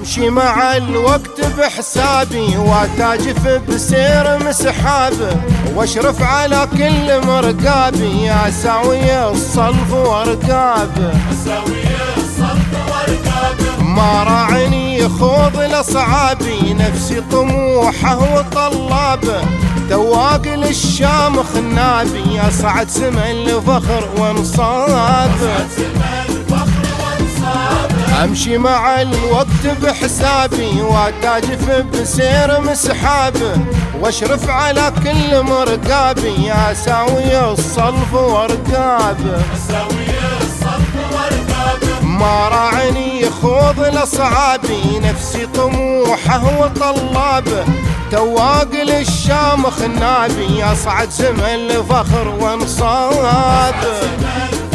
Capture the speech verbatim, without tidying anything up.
امشي مع الوقت بحسابي واتاجف بسير مسحابه واشرف على كل مرقابي اساوي الصلف وارقابه ما راعني خوض الاصعابي نفسي طموحه وطلابه تواق للشام خنابي اصعد سما الفخر وانصابه امشي مع الوقت بحسابي واتاجف بسير مسحابه واشرف على كل مرقابي اساوي الصلف وارقابه ما راعني خوض الاصعابي نفسي طموحه وطلابه تواق للشام خنابي اصعد سما الفخر وانصابه